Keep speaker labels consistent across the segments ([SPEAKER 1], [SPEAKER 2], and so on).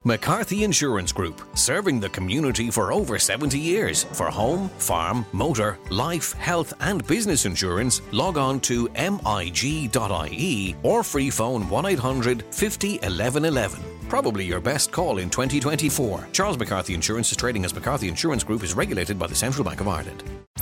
[SPEAKER 1] McCarthy Insurance Group, serving the community for over 70 years. For home, farm, motor, life, health and business insurance, log on to mig.ie or free phone 1800 50 11 11. Probably your best call in 2024. Charles McCarthy Insurance is trading as McCarthy Insurance Group, is regulated by the Central Bank of Ireland.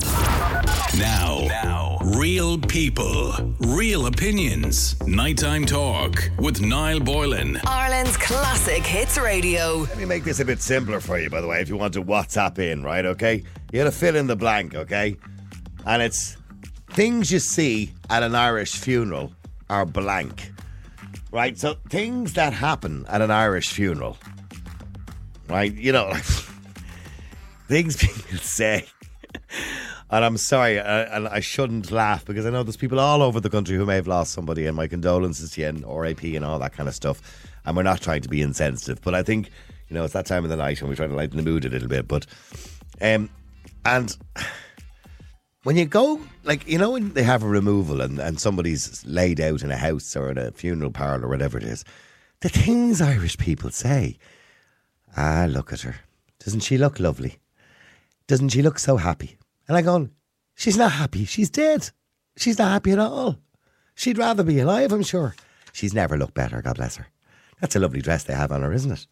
[SPEAKER 2] Now, real people, real opinions. Nighttime talk with Niall Boylan.
[SPEAKER 3] Ireland's classic hits radio.
[SPEAKER 4] Let me make this a bit simpler for you, by the way, if you want to WhatsApp in, right, okay? You got to fill in the blank, okay? And it's things you see at an Irish funeral are blank. Right, so things that happen at an Irish funeral, right? You know, like things people say. And I'm sorry, and I shouldn't laugh because I know there's people all over the country who may have lost somebody, and my condolences to you and RAP and all that kind of stuff. And we're not trying to be insensitive, but I think, you know, it's that time of the night and we try to lighten the mood a little bit. But, and when you go, like, you know, when they have a removal and somebody's laid out in a house or in a funeral parlour or whatever it is, the things Irish people say, look at her. Doesn't she look lovely? Doesn't she look so happy? And I go, she's not happy. She's dead. She's not happy at all. She'd rather be alive, I'm sure. She's never looked better, God bless her. That's a lovely dress they have on her, isn't it?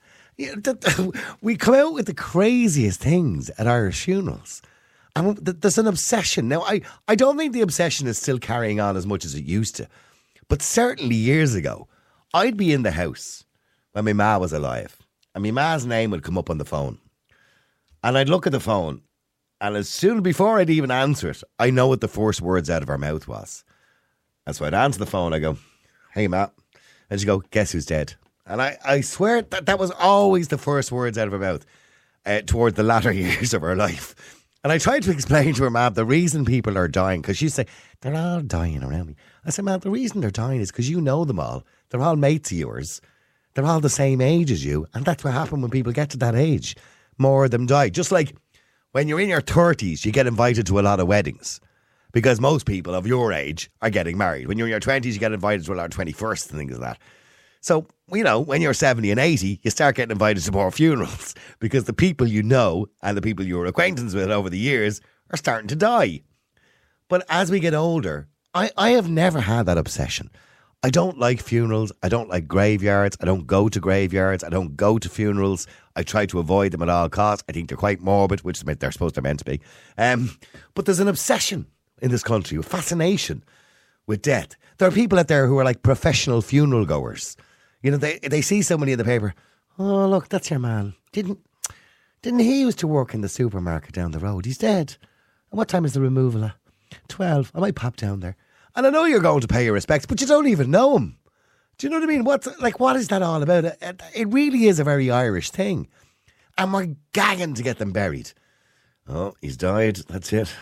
[SPEAKER 4] We come out with the craziest things at Irish funerals. And there's an obsession. Now, I don't think the obsession is still carrying on as much as it used to. But certainly years ago, I'd be in the house when my ma was alive. And my ma's name would come up on the phone. And I'd look at the phone. And as soon before I'd even answer it, I know what the first words out of her mouth was. And so I'd answer the phone. I go, hey, Ma. And she'd go, guess who's dead? And I swear that was always the first words out of her mouth toward the latter years of her life. And I tried to explain to her, Ma, the reason people are dying, because she'd say, they're all dying around me. I said, Ma, the reason they're dying is because you know them all. They're all mates of yours. They're all the same age as you. And that's what happens when people get to that age. More of them die. Just like when you're in your 30s, you get invited to a lot of weddings because most people of your age are getting married. When you're in your 20s, you get invited to a lot of 21st and things like that. So, you know, when you're 70 and 80, you start getting invited to more funerals because the people you know and the people you're acquaintance with over the years are starting to die. But as we get older, I have never had that obsession. I don't like funerals. I don't like graveyards. I don't go to graveyards. I don't go to funerals. I try to avoid them at all costs. I think they're quite morbid, which they're supposed to meant to be. But there's an obsession in this country, a fascination with death. There are people out there who are like professional funeral goers. You know, they see somebody in the paper. Oh, look, that's your man. Didn't he used to work in the supermarket down the road? He's dead. And what time is the removal at? 12. I might pop down there. And I know you're going to pay your respects, but you don't even know him. Do you know what I mean? What is that all about? It really is a very Irish thing. And we're gagging to get them buried. Oh, he's died. That's it.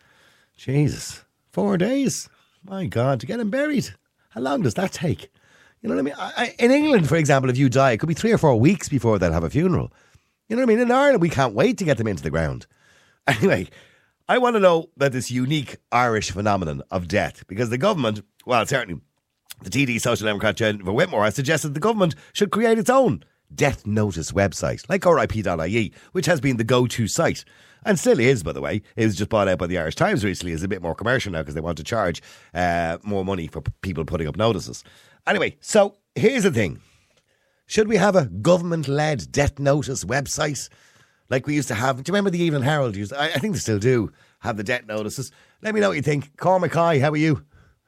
[SPEAKER 4] Jesus. 4 days. My God, to get him buried. How long does that take? You know what I mean? In England, for example, if you die, it could be 3 or 4 weeks before they'll have a funeral. You know what I mean? In Ireland, we can't wait to get them into the ground. Anyway, I want to know about this unique Irish phenomenon of death because the government, well, certainly the TD Social Democrat Jennifer Whitmore has suggested the government should create its own death notice website, like RIP.ie, which has been the go-to site. And still is, by the way. It was just bought out by the Irish Times recently. It's a bit more commercial now because they want to charge more money for people putting up notices. Anyway, so here's the thing. Should we have a government-led death notice website like we used to have? Do you remember the Evening Herald used? I think they still do have the death notices. Let me know what you think. Cormac, hi, how are you?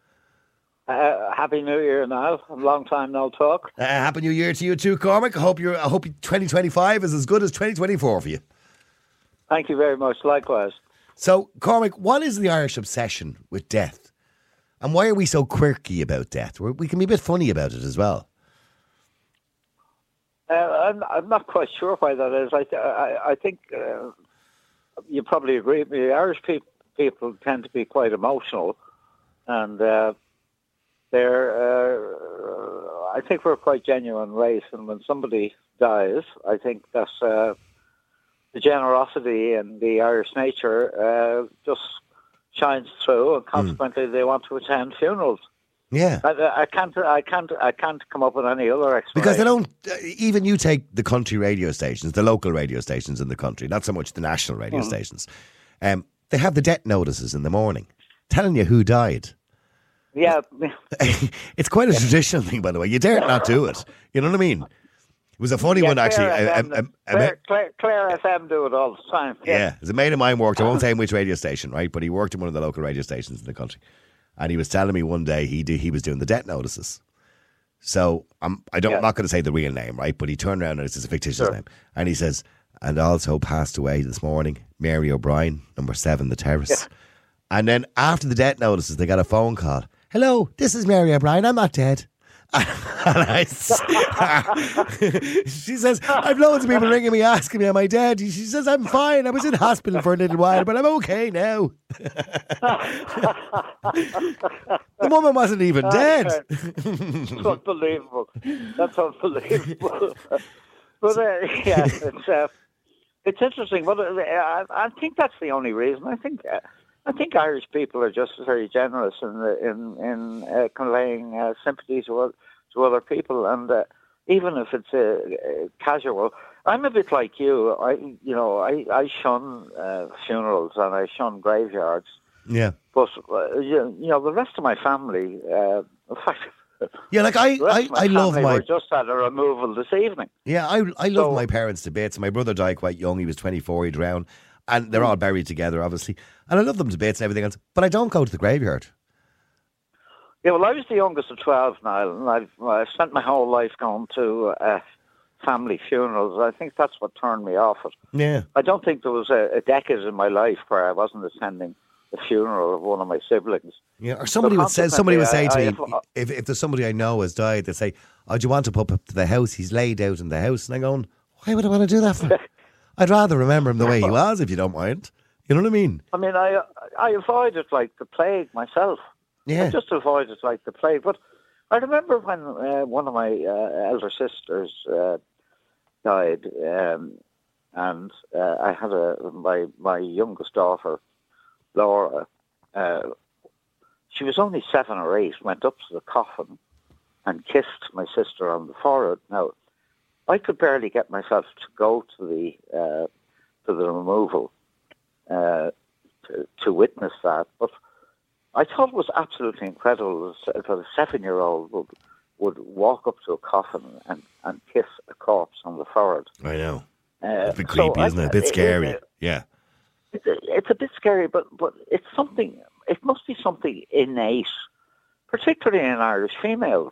[SPEAKER 5] Happy New Year, Niall. A long time no talk.
[SPEAKER 4] Happy New Year to you too, Cormac. I hope 2025 is as good as 2024 for you.
[SPEAKER 5] Thank you very much. Likewise.
[SPEAKER 4] So, Cormac, what is the Irish obsession with death? And why are we so quirky about death? We can be a bit funny about it as well.
[SPEAKER 5] I'm not quite sure why that is. I think you probably agree with me. The Irish people tend to be quite emotional, and I think we're a quite genuine race. And when somebody dies, I think that the generosity and the Irish nature just shines through, and consequently they want to attend funerals.
[SPEAKER 4] Yeah.
[SPEAKER 5] I can't come up with any other explanation.
[SPEAKER 4] Because they don't, even you take the country radio stations, the local radio stations in the country, not so much the national radio stations, they have the death notices in the morning telling you who died.
[SPEAKER 5] Yeah.
[SPEAKER 4] It's quite a traditional thing, by the way. You dare not do it. You know what I mean? It was a funny one, actually.
[SPEAKER 5] Claire FM do it all the time.
[SPEAKER 4] Yeah. There's a mate of mine worked, I won't say in which radio station, right? But he worked in one of the local radio stations in the country. And he was telling me one day he was doing the death notices. So I'm not going to say the real name, right? But he turned around and it's a fictitious name. And he says, and also passed away this morning, Mary O'Brien, number 7, The Terrace. Yeah. And then after the death notices, they got a phone call. Hello, this is Mary O'Brien. I'm not dead. And she says, I've loads of people ringing me asking me, am I dead? She says, I'm fine. I was in hospital for a little while, but I'm okay now. The woman wasn't even dead.
[SPEAKER 5] It's unbelievable. That's unbelievable. But it's interesting. But I think that's the only reason. I think Irish people are just very generous in conveying sympathy to other people, and even if it's casual. I'm a bit like you. I shun funerals and I shun graveyards.
[SPEAKER 4] Yeah.
[SPEAKER 5] But the rest of my family, in fact.
[SPEAKER 4] Yeah, like I love my.
[SPEAKER 5] We just had a removal this evening.
[SPEAKER 4] Yeah, I love my parents to bits. My brother died quite young. He was 24. He drowned. And they're all buried together, obviously. And I love them to bits and everything else. But I don't go to the graveyard.
[SPEAKER 5] Yeah, well, I was the youngest of 12, Niall, and I've spent my whole life going to family funerals. I think that's what turned me off it.
[SPEAKER 4] Yeah.
[SPEAKER 5] I don't think there was a decade in my life where I wasn't attending the funeral of one of my siblings.
[SPEAKER 4] Yeah, or somebody would say to me, if there's somebody I know has died, they'd say, oh, do you want to pop up to the house? He's laid out in the house. And I'm going, why would I want to do that for? I'd rather remember him the way he was, if you don't mind. You know what I mean?
[SPEAKER 5] I mean, I avoid it like the plague myself.
[SPEAKER 4] Yeah.
[SPEAKER 5] I just avoid it like the plague. But I remember when one of my elder sisters died, and I had my youngest daughter, Laura. She was only 7 or 8. Went up to the coffin and kissed my sister on the forehead. Now, I could barely get myself to go to the removal to witness that, but I thought it was absolutely incredible that a 7-year-old would walk up to a coffin and kiss a corpse on the forehead.
[SPEAKER 4] I know. It's a bit creepy, isn't it? A bit scary. Yeah.
[SPEAKER 5] It's a bit scary, but it's something. It must be something innate, particularly in Irish females.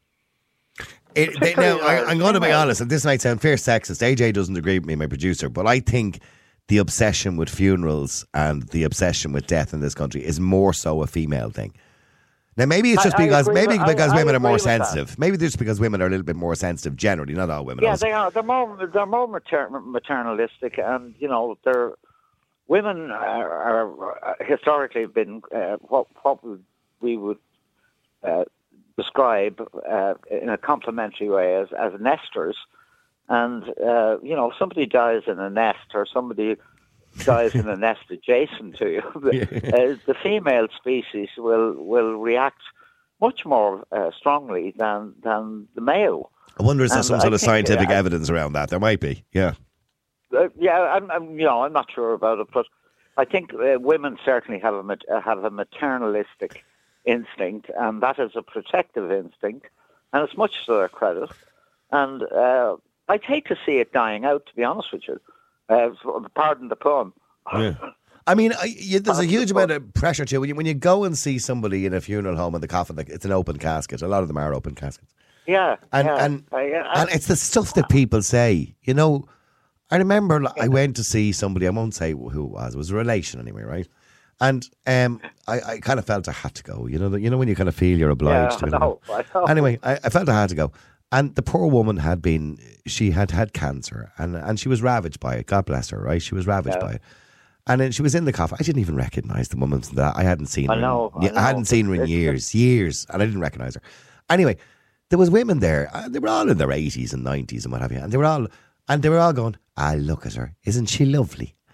[SPEAKER 4] I'm going to be honest, and this might sound fair sexist. AJ doesn't agree with me, my producer, but I think the obsession with funerals and the obsession with death in this country is more so a female thing. Now, maybe it's just because women are more sensitive. Maybe just because women are a little bit more sensitive generally, not all women.
[SPEAKER 5] Yeah, they are. They're more maternalistic, and women are historically been what we would describe in a complimentary way as nesters. And, somebody dies in a nest or somebody dies in a nest adjacent to you. The female species will react much more strongly than the male.
[SPEAKER 4] I wonder if there's some sort of scientific evidence around that. There might be, yeah.
[SPEAKER 5] I'm not sure about it, but I think women certainly have a maternalistic instinct, and that is a protective instinct, and it's much to their credit. And I'd hate to see it dying out, to be honest with you. Pardon the pun.
[SPEAKER 4] Yeah. I mean, there's a huge amount of pressure too. When you go and see somebody in a funeral home and the coffin, it's an open casket. A lot of them are open caskets.
[SPEAKER 5] Yeah.
[SPEAKER 4] And it's the stuff that people say. You know, I remember I went to see somebody, I won't say who it was. It was a relation anyway, right? And I kind of felt I had to go. You know when you kind of feel you're obliged to.
[SPEAKER 5] I know.
[SPEAKER 4] Anyway, I felt I had to go. And the poor woman had had cancer and she was ravaged by it. God bless her, right? She was ravaged by it. And then she was in the coffin. I didn't even recognise the woman that I hadn't seen her. I hadn't seen her in years, and I didn't recognise her. Anyway, there was women there. They were all in their 80s and 90s and what have you. And they were all going, look at her. Isn't she lovely?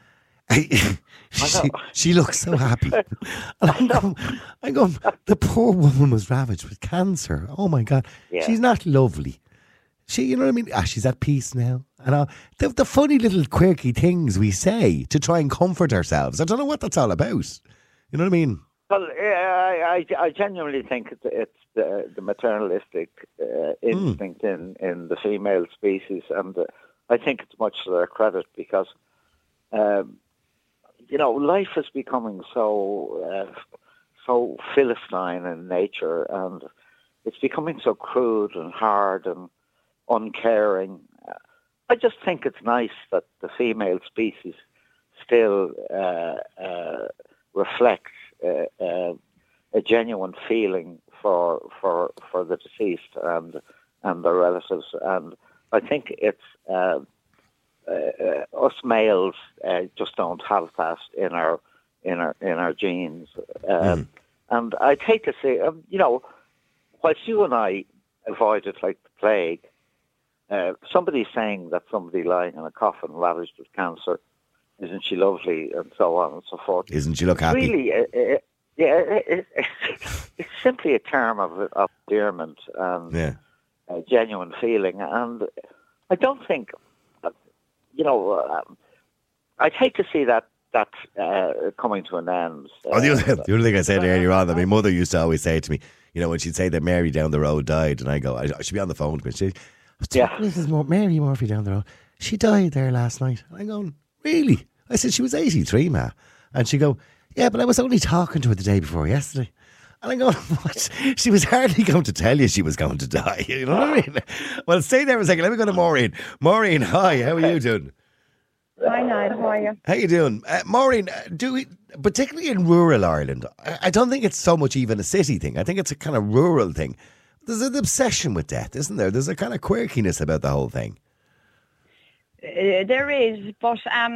[SPEAKER 4] she looks so happy. And I'm going, the poor woman was ravaged with cancer. Oh my God.
[SPEAKER 5] Yeah.
[SPEAKER 4] She's not lovely. You know what I mean? She's at peace now. And the funny little quirky things we say to try and comfort ourselves. I don't know what that's all about. You know what I mean?
[SPEAKER 5] Well, I genuinely think it's the maternalistic instinct in the female species, and I think it's much to their credit because, life is becoming so Philistine in nature, and it's becoming so crude and hard and uncaring. I just think it's nice that the female species still reflects a genuine feeling for the deceased and their relatives, and I think it's us males just don't have that in our genes, and I'd hate to say, whilst you and I avoid it like the plague, somebody saying that somebody lying in a coffin ravaged with cancer, isn't she lovely, and so on and so forth.
[SPEAKER 4] Isn't she look happy?
[SPEAKER 5] Really, it's simply a term of endearment and a genuine feeling. And I don't think, I'd hate to see that coming to an end.
[SPEAKER 4] The other thing I said earlier on, that my mother used to always say to me, when she'd say that Mary down the road died, and I go, I should be on the phone to me. This is Mary Murphy down the road. She died there last night. I'm going, really? I said, she was 83, ma. And she go, yeah, but I was only talking to her the day before yesterday. And I go, what? She was hardly going to tell you she was going to die. You know what I mean? Well, stay there for a second. Let me go to Maureen. Maureen, hi. How are you doing?
[SPEAKER 6] Hi, Niall. How are you?
[SPEAKER 4] How you doing? Maureen, particularly in rural Ireland, I don't think it's so much even a city thing. I think it's a kind of rural thing. There's an obsession with death, isn't there? There's a kind of quirkiness about the whole thing.
[SPEAKER 6] There is, but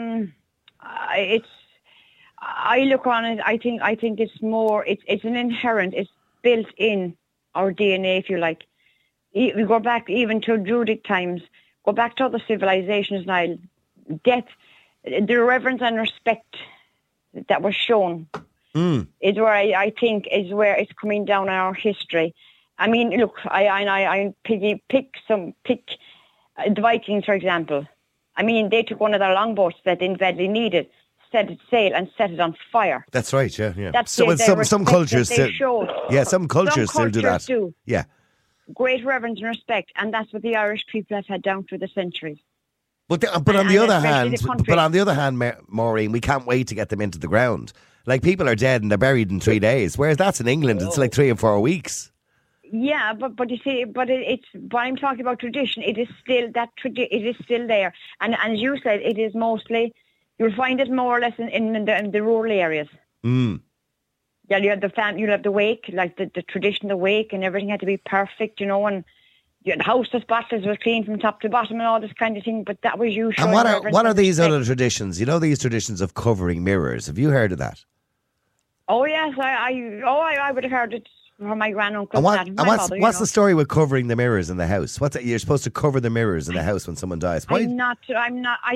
[SPEAKER 6] I look on it. I think it's more. It's an inherent. It's built in our DNA, if you like. We go back even to Druidic times. Go back to other civilizations. Now, death, the reverence and respect that was shown is where I think is where it's coming down in our history. I mean, look, I pick the Vikings, for example. I mean, they took one of their longboats that they badly needed, set it sail, and set it on fire.
[SPEAKER 4] That's right, yeah.
[SPEAKER 6] That's
[SPEAKER 4] some cultures still, some cultures still do that. Yeah.
[SPEAKER 6] Great reverence and respect, and that's what the Irish people have had down through the centuries.
[SPEAKER 4] But on the other hand, Maureen, we can't wait to get them into the ground. Like, people are dead and they're buried in 3 days, whereas that's in England, it's like 3 or 4 weeks.
[SPEAKER 6] Yeah, but you see, it's when I'm talking about tradition, it is still it is still there, and as you said, it is mostly, you'll find it more or less in the rural areas. Yeah, you have you'll have the wake, like the tradition, the wake, and everything had to be perfect, and the houseless bottles were clean from top to bottom and all this kind of thing. But that was usually.
[SPEAKER 4] And what are these other traditions? These traditions of covering mirrors. Have you heard of that?
[SPEAKER 6] Oh yes, I would have heard it. From my granduncle.
[SPEAKER 4] What's the story with covering the mirrors in the house? You're supposed to cover the mirrors in the house when someone dies. Why? I'm not too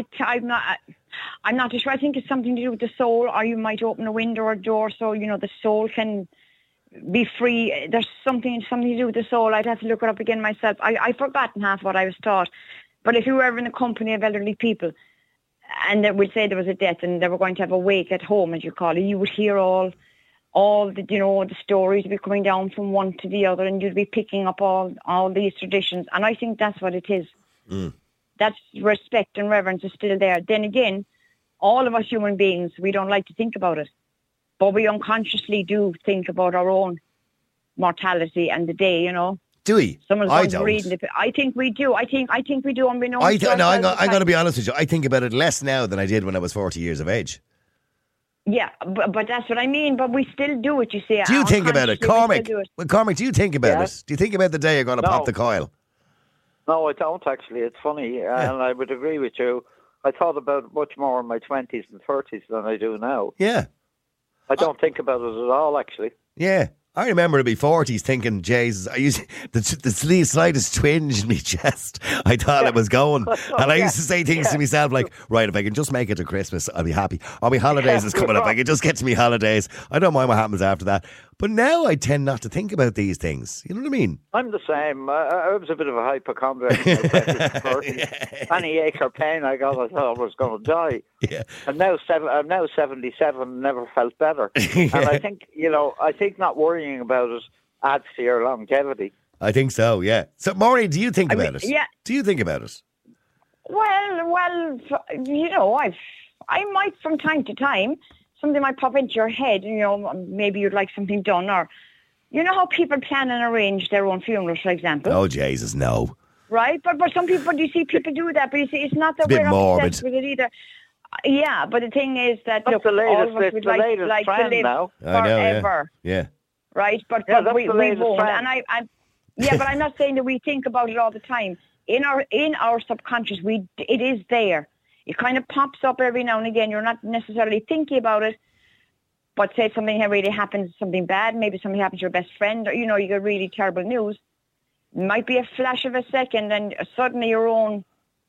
[SPEAKER 4] sure. I think it's something to do with the soul, or you might open a window or a door so the soul can be free. There's something to do with the soul. I'd have to look it up again myself. I've forgotten half what I was taught. But if you were ever in a company of elderly people, and they would say there was a death and they were going to have a wake at home, as you call it, you would hear all the the stories would be coming down from one to the other, and you'd be picking up all these traditions, and I think that's what it is. That respect and reverence is still there. Then again, all of us human beings, we don't like to think about it, but we unconsciously do think about our own mortality and the day. Do we? I don't.
[SPEAKER 6] I think we do. I think we do. I'm going
[SPEAKER 4] to be honest with you. I think about it less now than I did when I was 40 years of age.
[SPEAKER 6] Yeah, but that's what I mean. But we still do it, you see.
[SPEAKER 4] Do you think about it, Cormac? Well, Cormac, do you think about it? Do you think about the day you're going to pop the coil?
[SPEAKER 5] No, I don't, actually. It's funny, and I would agree with you. I thought about it much more in my 20s and 30s than I do now.
[SPEAKER 4] Yeah.
[SPEAKER 5] I don't think about it at all, actually.
[SPEAKER 4] Yeah. I remember in my 40s thinking, Jesus, I used the slightest twinge in my chest. I thought it was going. And I used to say things to myself like, right, if I can just make it to Christmas, I'll be happy. Or my holidays is coming up. I can just get to my holidays. I don't mind what happens after that. But now I tend not to think about these things. You know what I mean?
[SPEAKER 5] I'm the same. I was a bit of a hypochondriac. Any ache or pain I got, I thought I was going to die.
[SPEAKER 4] Yeah.
[SPEAKER 5] And now I'm now 77, never felt better. And I think, I think not worrying about it adds to your longevity.
[SPEAKER 4] I think so, yeah. So, Maureen, do you think about it?
[SPEAKER 6] Yeah.
[SPEAKER 4] Do you think about it?
[SPEAKER 6] Well, I might from time to time, something might pop into your head, maybe you'd like something done, or, you know how people plan and arrange their own funerals, for example?
[SPEAKER 4] Oh, Jesus, no.
[SPEAKER 6] Right? But some people, you see people do that, but you see, it's not that
[SPEAKER 4] It's a bit
[SPEAKER 6] we're
[SPEAKER 4] morbid.
[SPEAKER 6] obsessed with it either. Yeah, but the thing is that,
[SPEAKER 5] That's
[SPEAKER 6] look,
[SPEAKER 5] the latest,
[SPEAKER 6] all of us would like to live
[SPEAKER 5] now.
[SPEAKER 4] I know,
[SPEAKER 6] forever.
[SPEAKER 4] Yeah.
[SPEAKER 6] Right? But
[SPEAKER 5] that's
[SPEAKER 6] we
[SPEAKER 5] the latest
[SPEAKER 6] won't.
[SPEAKER 5] trend.
[SPEAKER 6] And but I'm not saying that we think about it all the time. In our subconscious, it is there. It kind of pops up every now and again. You're not necessarily thinking about it. But say something really happens, something bad, maybe something happens to your best friend, or, you get really terrible news. It might be a flash of a second, and suddenly your own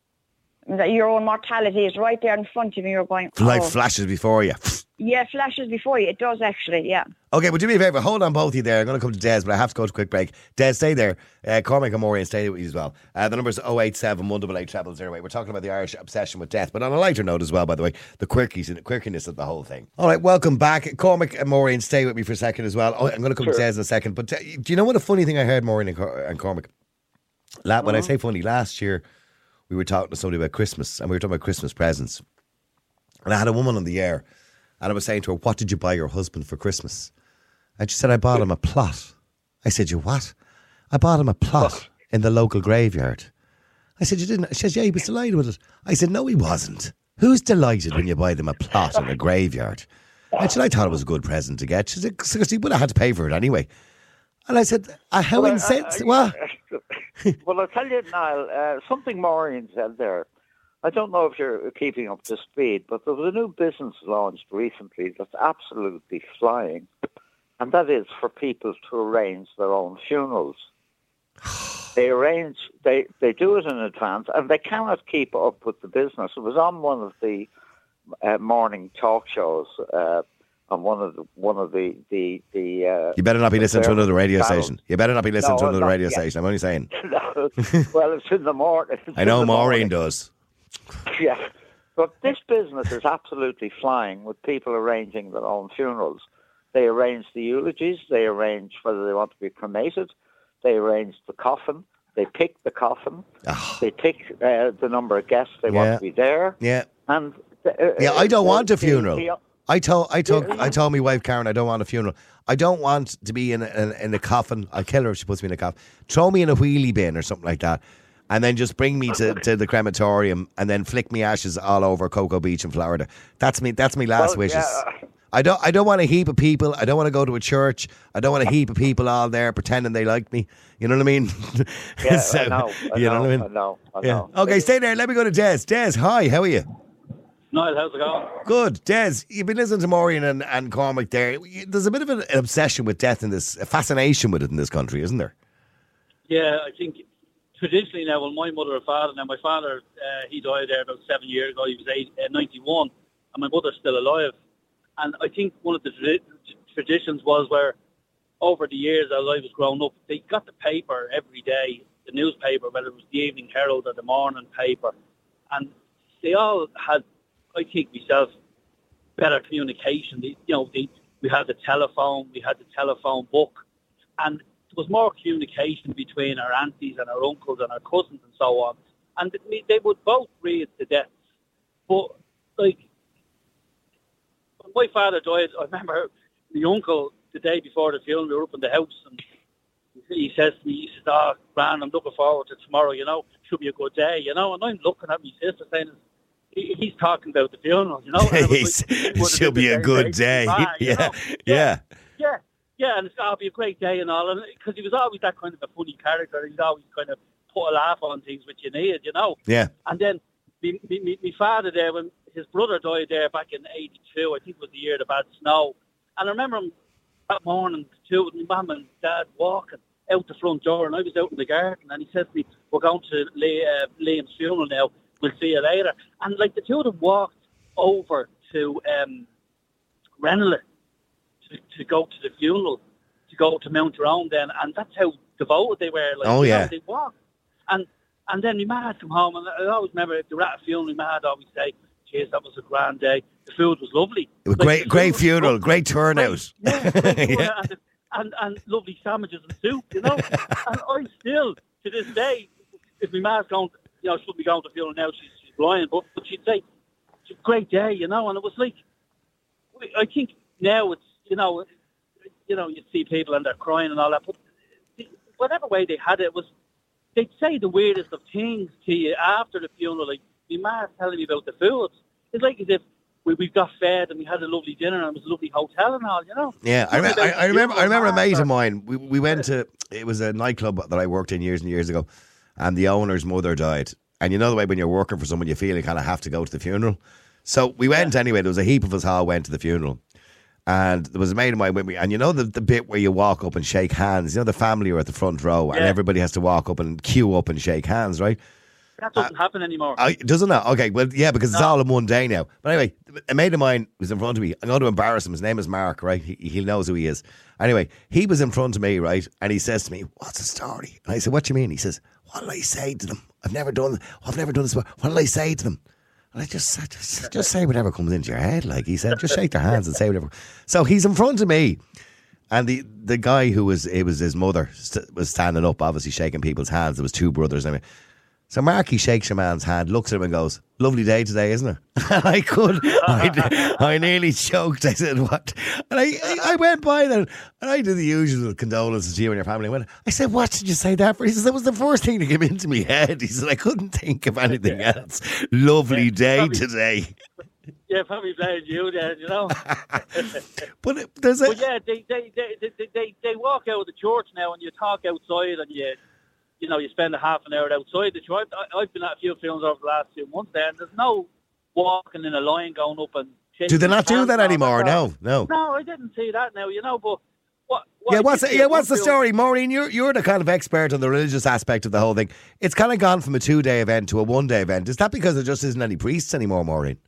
[SPEAKER 6] mortality is right there in front of you. You're going,
[SPEAKER 4] Like flashes before you.
[SPEAKER 6] Yeah, flashes before you. It does actually, yeah.
[SPEAKER 4] Okay, but do me a favour, hold on both of you there. I'm going to come to Des, but I have to go to a quick break. Des, stay there. Cormac and Maureen, stay with you as well. The number is 087 188 0008. We're talking about the Irish obsession with death, but on a lighter note as well, by the way, the quirkiness of the whole thing. All right, welcome back. Cormac and Maureen, stay with me for a second as well. I'm going to come to Des in a second, but do you know what a funny thing I heard, Maureen and Cormac? When I say funny, last year we were talking to somebody about Christmas, and we were talking about Christmas presents. And I had a woman on the air, and I was saying to her, what did you buy your husband for Christmas? And she said, I bought him a plot. I said, you what? I bought him a plot in the local graveyard. I said, you didn't? She says, yeah, he was delighted with it. I said, no, he wasn't. Who's delighted when you buy them a plot in a graveyard? And she said, I thought it was a good present to get. She said, because he would have had to pay for it anyway. And I said, how incensed? What?
[SPEAKER 5] Well, I'll tell you, Niall, something Maureen said there. I don't know if you're keeping up to speed, but there was a new business launched recently that's absolutely flying, and that is for people to arrange their own funerals. They do it in advance, and they cannot keep up with the business. It was on one of the morning talk shows, on one of the
[SPEAKER 4] you better not be listening to another radio station. You better not be listening to another radio station. I'm only saying.
[SPEAKER 5] No. Well, it's in the morning.
[SPEAKER 4] I know Maureen does.
[SPEAKER 5] Yeah, but this business is absolutely flying with people arranging their own funerals. They arrange the eulogies. They arrange whether they want to be cremated. They arrange the coffin. They pick the coffin.
[SPEAKER 4] Oh.
[SPEAKER 5] They pick the number of guests they want to be there.
[SPEAKER 4] Yeah.
[SPEAKER 5] And
[SPEAKER 4] I don't want a funeral. I told my wife Karen I don't want a funeral. I don't want to be in a coffin. I'll kill her if she puts me in a coffin. Throw me in a wheelie bin or something like that, and then just bring me to the crematorium and then flick me ashes all over Cocoa Beach in Florida. That's me last wishes. Yeah. I don't want a heap of people. I don't want to go to a church. I don't want a heap of people all there pretending they like me. You know what I mean?
[SPEAKER 5] Yeah,
[SPEAKER 4] so,
[SPEAKER 5] I know. I know.
[SPEAKER 4] Yeah. Okay, stay there. Let me go to Des. Des, hi. How are you?
[SPEAKER 7] Niall, how's it going?
[SPEAKER 4] Good. Des, you've been listening to Maureen and Cormac there. There's a bit of an obsession with death in this, a fascination with it in this country, isn't there?
[SPEAKER 7] Yeah, I think traditionally now, well, my mother and father, now my father, he died there about 7 years ago. He was 91, and my mother's still alive. And I think one of the traditions was where over the years as I was growing up, they got the paper every day, the newspaper, whether it was the Evening Herald or the morning paper. And they all had, I think myself, better communication. We had the telephone, we had the telephone book, and there was more communication between our aunties and our uncles and our cousins and so on. And they would both read the deaths. But, like, when my father died, I remember the uncle, the day before the funeral, we were up in the house, and he says to me, he says, "Oh, Gran, I'm looking forward to tomorrow, should be a good day, And I'm looking at my sister saying, he's talking about the funeral,
[SPEAKER 4] It should be a good day. Yeah.
[SPEAKER 7] Yeah, and it's got to be a great day and all, because he was always that kind of a funny character. He'd always kind of put a laugh on things which you need,
[SPEAKER 4] Yeah.
[SPEAKER 7] And then my father there, when his brother died there back in 82, I think it was the year of the bad snow, and I remember him that morning, my mum and dad walking out the front door, and I was out in the garden, and he said to me, we're going to Liam's funeral now, we'll see you later. And like the two of them walked over to Ranelagh to go to the funeral, to go to Mount Tyrone then, and that's how devoted they were. Like, you know, they walked. And then my ma had come home, and I always remember if they were at a funeral, my ma would always say, geez, that was a grand day. The food was lovely.
[SPEAKER 4] It was like, great funeral, great turnout.
[SPEAKER 7] Great turnout and lovely sandwiches and soup, you know. And I still, to this day, if my ma's going, you know, she wouldn't be going to the funeral now, she's blind, but she'd say, it's a great day, you know. And it was like, I think now it's, you know, you see people and they're crying and all that, but whatever way they had it, they'd say the weirdest of things to you after the funeral. Like, my ma's telling me about the food. It's like as if we got fed and we had a lovely dinner and it was a lovely hotel and all, you know.
[SPEAKER 4] Yeah, I remember a mate of mine. We went to, it was a nightclub that I worked in years and years ago, and the owner's mother died. And you know the way when you're working for someone, you feel you kind of have to go to the funeral. So we went anyway. There was a heap of us all went to the funeral. And there was a mate of mine with me, and you know the bit where you walk up and shake hands, you know the family are at the front row and everybody has to walk up and queue up and shake hands, right?
[SPEAKER 7] That doesn't happen anymore.
[SPEAKER 4] Doesn't it? Okay, well, yeah, because it's all in one day now. But anyway, a mate of mine was in front of me. I'm going to embarrass him. His name is Mark, right? He knows who he is. Anyway, he was in front of me, right? And he says to me, what's the story? And I said, what do you mean? He says, what did I say to them? I've never done this before. What did I say to them? And I just say whatever comes into your head. Like he said, just shake their hands and say whatever. So he's in front of me. And the guy who was his mother was standing up, obviously shaking people's hands. There was two brothers. Anyway. So Marky shakes your man's hand, looks at him and goes, lovely day today, isn't it? And I nearly choked. I said, what? And I went by then and I did the usual condolences to you and your family. I said, what did you say that for? He said, that was the first thing that came into my head. He said, I couldn't think of anything else. Lovely day today.
[SPEAKER 7] Yeah, probably blame you then, you know.
[SPEAKER 4] But
[SPEAKER 7] they walk out of the church now and you talk outside and you know, you spend a half an hour outside the church. I've been at a few films over the last 2 months there, and there's no walking in a line going up and...
[SPEAKER 4] Do they not do that anymore? No.
[SPEAKER 7] No, I didn't see that now, you know, but...
[SPEAKER 4] What's the story? Maureen, you're the kind of expert on the religious aspect of the whole thing. It's kind of gone from a 2-day event to a 1-day event. Is that because there just isn't any priests anymore, Maureen?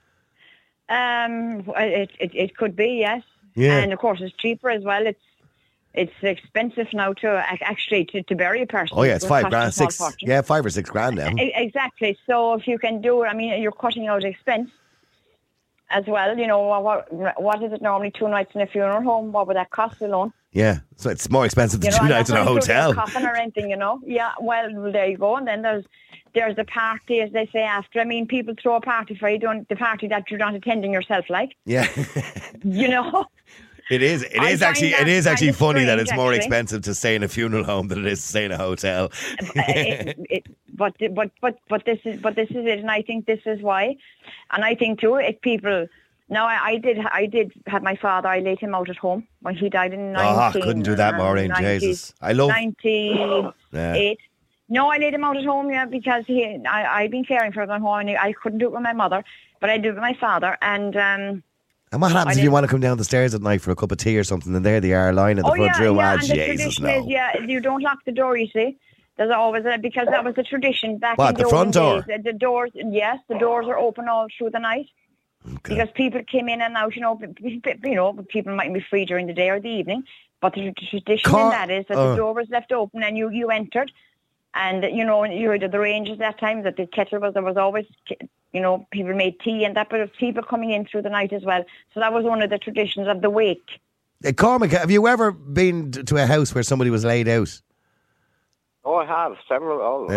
[SPEAKER 6] It could be, yes.
[SPEAKER 4] Yeah.
[SPEAKER 6] And of course it's cheaper as well. It's expensive now to bury a person.
[SPEAKER 4] Oh yeah, it's $5 grand, $5 or $6 grand now.
[SPEAKER 6] Exactly. So if you can do it, I mean, you're cutting out expense as well. You know, what is it normally 2 nights in a funeral home? What would that cost alone?
[SPEAKER 4] Yeah, so it's more expensive than 2 nights in a hotel.
[SPEAKER 6] Coffin or anything, you know. Yeah, well, there you go. And then there's the party, as they say after. I mean, people throw a party for you, the party that you're not attending yourself, like. Yeah. You know.
[SPEAKER 4] It is actually funny that it's more expensive to stay in a funeral home than it is to stay in a hotel.
[SPEAKER 6] But this is it, and I think this is why. And I think too, if people now I did have my father. I laid him out at home when he died in 19.
[SPEAKER 4] Oh, couldn't do that, Maureen. Jesus, I love
[SPEAKER 6] 98. Yeah. No, I laid him out at home, because I'd been caring for him at home, and I couldn't do it with my mother, but I did it with my father, and what happens if you
[SPEAKER 4] want to come down the stairs at night for a cup of tea or something, and there they are lying in the front room?
[SPEAKER 6] And the tradition is, you don't lock the door, you see. There's always because that was the tradition back in the
[SPEAKER 4] front door?
[SPEAKER 6] Days. The doors, yes, the doors are open all through the night. Okay. Because people came in and out, people mightn't be free during the day or the evening, but the tradition in that is that the door was left open and you entered. And, you heard of the ranges that time, that the kettle there was always, people made tea and that, but it was people coming in through the night as well. So that was one of the traditions of the wake.
[SPEAKER 4] Cormac, have you ever been to a house where somebody was laid out?
[SPEAKER 5] Oh, I have several.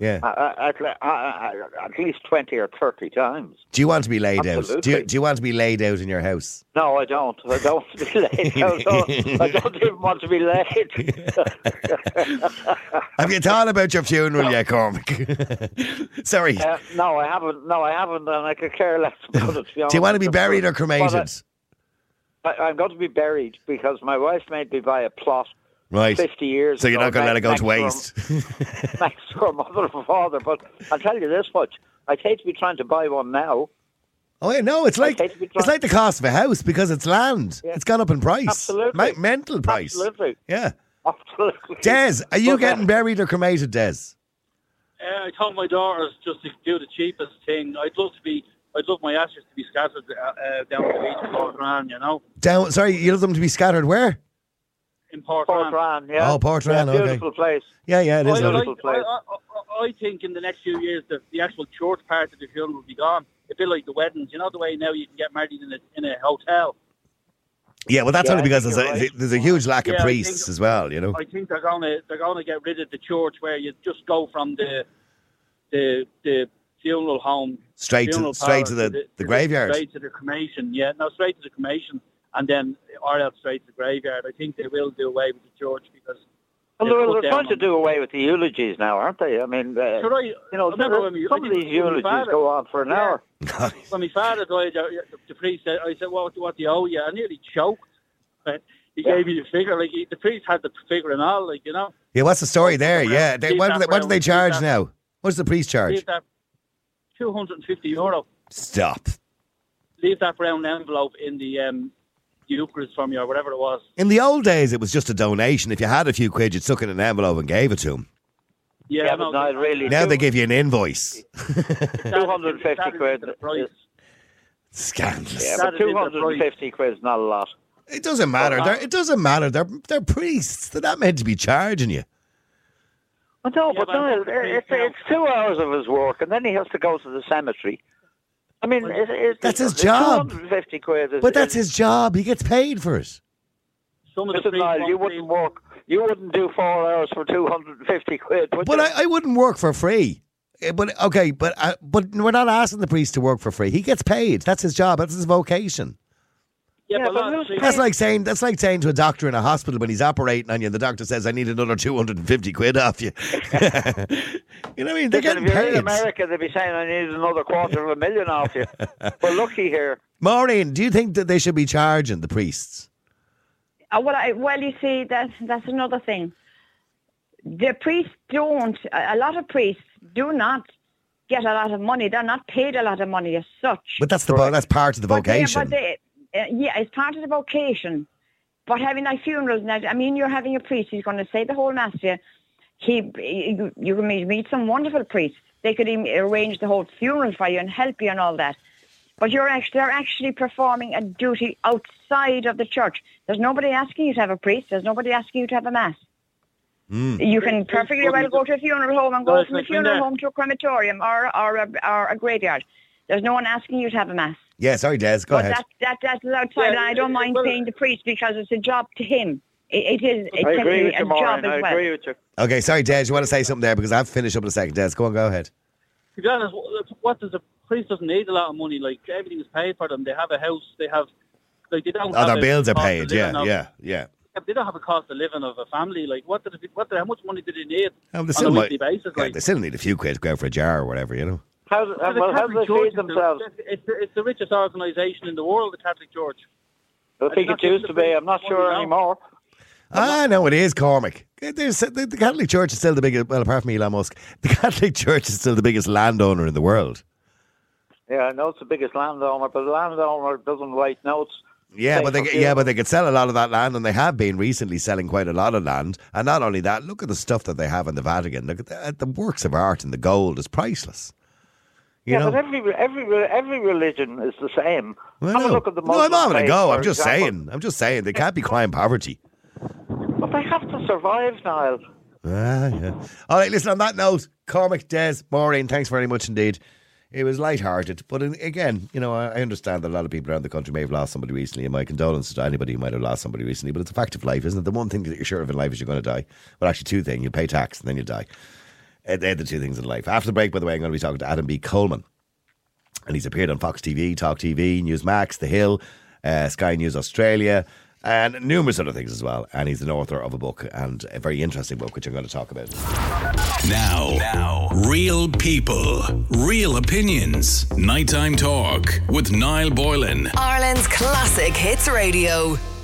[SPEAKER 5] At least 20 or 30 times.
[SPEAKER 4] Do you want to be laid
[SPEAKER 5] Absolutely.
[SPEAKER 4] out? Do you want to be laid out in your house?
[SPEAKER 5] No, I don't. I don't want to be laid out. I don't even want to be laid.
[SPEAKER 4] Have you thought about your funeral yet, Cormac? Sorry.
[SPEAKER 5] No, I haven't. And I could care less about it.
[SPEAKER 4] Do you want to be buried or cremated?
[SPEAKER 5] I'm going to be buried because my wife made me buy a plot.
[SPEAKER 4] Right.
[SPEAKER 5] 50 years
[SPEAKER 4] So you're
[SPEAKER 5] ago,
[SPEAKER 4] not going to let it go to waste.
[SPEAKER 5] Next to her mother and father. But I'll tell you this much. I'd hate to be trying to buy one now.
[SPEAKER 4] Oh, yeah, no, it's like the cost of a house because it's land.
[SPEAKER 5] Yeah.
[SPEAKER 4] It's gone up in price.
[SPEAKER 5] Absolutely.
[SPEAKER 4] Mental price.
[SPEAKER 5] Absolutely.
[SPEAKER 4] Yeah.
[SPEAKER 5] Absolutely.
[SPEAKER 4] Des, are you getting buried or cremated, Des?
[SPEAKER 7] I told my daughters just to do the cheapest thing. I'd love my ashes to be scattered down the beach in Portrane, you know.
[SPEAKER 4] Sorry, you love them to be scattered where?
[SPEAKER 7] In Portrane.
[SPEAKER 5] Portrane, yeah.
[SPEAKER 4] Oh, Portrane,
[SPEAKER 5] yeah,
[SPEAKER 4] okay.
[SPEAKER 5] Beautiful place.
[SPEAKER 4] Yeah, it is.
[SPEAKER 7] I think in the next few years the actual church part of the funeral will be gone. A bit like the weddings, you know the way now you can get married in a hotel.
[SPEAKER 4] Yeah, well, that's only because
[SPEAKER 5] right.
[SPEAKER 4] there's a huge lack of priests as well, you know.
[SPEAKER 7] I think they're gonna get rid of the church where you just go from the funeral home
[SPEAKER 4] straight to the graveyard.
[SPEAKER 7] Straight to the cremation, straight to the cremation, and then straight to the graveyard. I think they will do away with the church because.
[SPEAKER 5] Well, they're trying to do away with the eulogies now, aren't they? I mean, some of these eulogies go on for an hour.
[SPEAKER 7] When my father died, the priest said, I said, what do you owe you? I nearly choked. He gave me the figure. Like the priest had the figure and all, like, you know.
[SPEAKER 4] Yeah, what's the story there? Yeah, what do they charge now? What's the priest charge?
[SPEAKER 7] Leave that €250.
[SPEAKER 4] Stop.
[SPEAKER 7] Leave that brown envelope in the Eucharist from you or whatever it was.
[SPEAKER 4] In the old days, it was just a donation. If you had a few quid, you'd stuck in an envelope and gave it to him.
[SPEAKER 7] Yeah,
[SPEAKER 5] but not really.
[SPEAKER 4] Now they give you an invoice.
[SPEAKER 5] 250 quid.
[SPEAKER 4] Scandalous.
[SPEAKER 5] Yeah, but 250 quid is not a lot.
[SPEAKER 4] It doesn't matter. It doesn't matter. They're priests. They're not meant to be charging you.
[SPEAKER 5] I know, but no, it's 2 hours of his work, and then he has to go to the cemetery. I mean,
[SPEAKER 4] that's his job.
[SPEAKER 5] 250 quid.
[SPEAKER 4] But that's his job. He gets paid for it.
[SPEAKER 5] Listen, Niall, you wouldn't work. You wouldn't do 4 hours for 250 quid.
[SPEAKER 4] But I wouldn't work for free. But okay, but we're not asking the priest to work for free. He gets paid. That's his job. That's his vocation.
[SPEAKER 7] Yeah, but
[SPEAKER 4] that's like saying to a doctor in a hospital when he's operating on you, and the doctor says, "I need another 250 quid off you." You know what I mean? They're getting
[SPEAKER 5] paid. If you're
[SPEAKER 4] paid.
[SPEAKER 5] in America, they'd be saying, "I need another $250,000 off you." We're lucky here.
[SPEAKER 4] Maureen, do you think that they should be charging the priests?
[SPEAKER 6] Well, you see, that's another thing. The priests don't. A lot of priests do not get a lot of money. They're not paid a lot of money as such.
[SPEAKER 4] But that's part of the vocation.
[SPEAKER 6] It's part of the vocation. But having like funerals, I mean, you're having a priest. He's going to say the whole mass to you. You can meet some wonderful priests. They could even arrange the whole funeral for you and help you and all that. But they're actually performing a duty outside of the church. There's nobody asking you to have a priest. There's nobody asking you to have a mass. You can perfectly well go to a funeral home and go from a funeral home to a crematorium or a graveyard. There's no one asking you to have a mass.
[SPEAKER 4] Yeah, sorry, Des, go ahead.
[SPEAKER 6] That's outside, and I don't mind paying the priest because it's a job to him. It is
[SPEAKER 5] agree with
[SPEAKER 6] a
[SPEAKER 5] you,
[SPEAKER 6] job
[SPEAKER 5] Maureen,
[SPEAKER 6] as well.
[SPEAKER 5] I agree with you.
[SPEAKER 4] Okay, sorry, Des, you want to say something there because I have to finish up in a second. Des, go ahead.
[SPEAKER 7] To be honest, the priest doesn't need a lot of money. Like everything is paid for them. They have a house. They have they don't.
[SPEAKER 4] Their bills are paid. Yeah.
[SPEAKER 7] They don't have a cost of living of a family. Like how much money do they need on
[SPEAKER 4] a
[SPEAKER 7] weekly basis?
[SPEAKER 4] Like they still need a few quid to go out for a jar or whatever, you know.
[SPEAKER 5] How do they feed themselves?
[SPEAKER 7] It's the richest organisation in the world, the Catholic Church.
[SPEAKER 5] I think it used to be. I'm not sure anymore.
[SPEAKER 4] No, it is, Cormac. The Catholic Church is still the biggest, well, apart from Elon Musk, the Catholic Church is still the biggest landowner in the world.
[SPEAKER 5] Yeah, I know it's the biggest landowner, but the landowner doesn't write notes.
[SPEAKER 4] Yeah, but they could sell a lot of that land, and they have been recently selling quite a lot of land. And not only that, look at the stuff that they have in the Vatican. Look at the works of art and the gold is priceless. You know?
[SPEAKER 5] But every religion is the same.
[SPEAKER 4] Well,
[SPEAKER 5] have a look at the Muslim
[SPEAKER 4] I'm not going to go.
[SPEAKER 5] I'm
[SPEAKER 4] just saying they can't be crime poverty.
[SPEAKER 5] But they have to survive, Niall.
[SPEAKER 4] Yeah. All right, listen, on that note, Cormac, Des, Maureen, thanks very much indeed. It was light-hearted, but again, you know, I understand that a lot of people around the country may have lost somebody recently, and my condolences to anybody who might have lost somebody recently, but it's a fact of life, isn't it? The one thing that you're sure of in life is you're going to die. Well, actually, two things. You pay tax and then you die. They're the two things in life. After the break, by the way, I'm going to be talking to Adam B. Coleman, and he's appeared on Fox TV, Talk TV, Newsmax, The Hill, Sky News Australia, and numerous other things as well. And he's an author of a book, and a very interesting book, which I'm going to talk about.
[SPEAKER 2] Now, real people, real opinions. Nighttime Talk with Niall Boylan.
[SPEAKER 3] Ireland's classic hits radio.